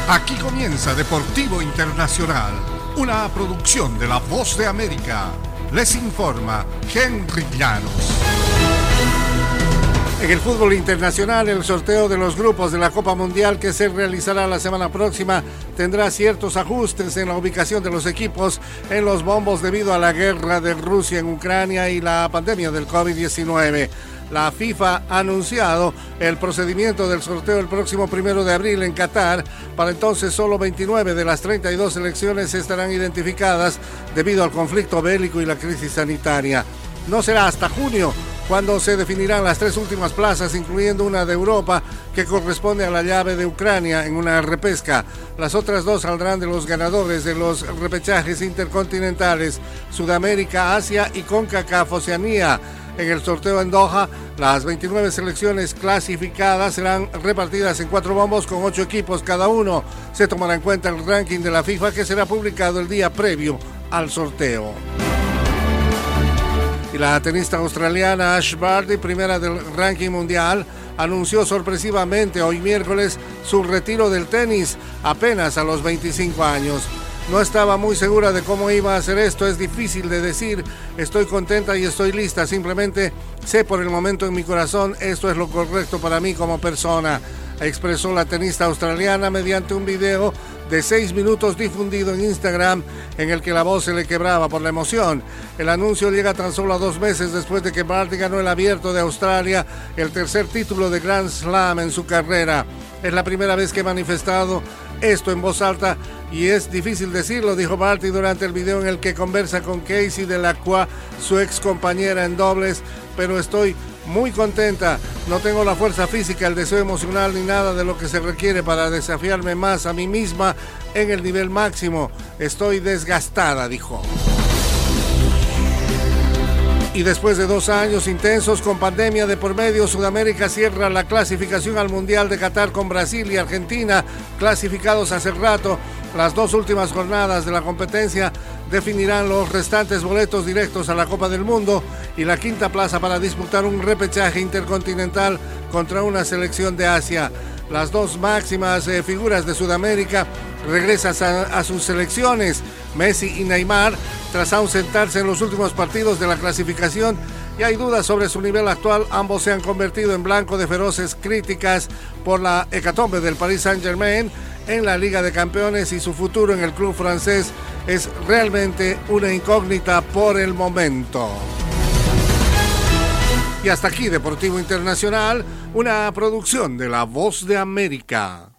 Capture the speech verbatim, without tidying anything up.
Aquí comienza Deportivo Internacional, una producción de La Voz de América. Les informa Henry Llanos. En el fútbol internacional, el sorteo de los grupos de la Copa Mundial que se realizará la semana próxima tendrá ciertos ajustes en la ubicación de los equipos en los bombos debido a la guerra de Rusia en Ucrania y la pandemia del COVID diecinueve. La FIFA ha anunciado el procedimiento del sorteo el próximo primero de abril en Qatar. Para entonces, solo veintinueve de las treinta y dos selecciones estarán identificadas debido al conflicto bélico y la crisis sanitaria. No será hasta junio cuando se definirán las tres últimas plazas, incluyendo una de Europa que corresponde a la llave de Ucrania en una repesca. Las otras dos saldrán de los ganadores de los repechajes intercontinentales Sudamérica, Asia y CONCACAF Oceanía. En el sorteo en Doha, las veintinueve selecciones clasificadas serán repartidas en cuatro bombos con ocho equipos cada uno. Se tomará en cuenta el ranking de la FIFA que será publicado el día previo al sorteo. Y la tenista australiana Ash Barty, primera del ranking mundial, anunció sorpresivamente hoy miércoles su retiro del tenis apenas a los veinticinco años. No estaba muy segura de cómo iba a hacer esto, es difícil de decir. Estoy contenta y estoy lista, simplemente sé por el momento en mi corazón esto es lo correcto para mí como persona, expresó la tenista australiana mediante un video de seis minutos difundido en Instagram en el que la voz se le quebraba por la emoción. El anuncio llega tan solo a dos meses después de que Barty ganó el Abierto de Australia, el tercer título de Grand Slam en su carrera. Es la primera vez que he manifestado esto en voz alta y es difícil decirlo, dijo Barty durante el video en el que conversa con Casey Delacroix, su ex compañera en dobles, pero estoy muy contenta, no tengo la fuerza física, el deseo emocional ni nada de lo que se requiere para desafiarme más a mí misma en el nivel máximo, estoy desgastada, dijo. Y después de dos años intensos con pandemia de por medio, Sudamérica cierra la clasificación al Mundial de Qatar con Brasil y Argentina, clasificados hace rato. Las dos últimas jornadas de la competencia definirán los restantes boletos directos a la Copa del Mundo y la quinta plaza para disputar un repechaje intercontinental contra una selección de Asia. Las dos máximas eh, figuras de Sudamérica regresan a, a sus selecciones, Messi y Neymar, tras ausentarse en los últimos partidos de la clasificación, y hay dudas sobre su nivel actual. Ambos se han convertido en blanco de feroces críticas por la hecatombe del Paris Saint-Germain en la Liga de Campeones, y su futuro en el club francés es realmente una incógnita por el momento. Y hasta aquí Deportivo Internacional, una producción de La Voz de América.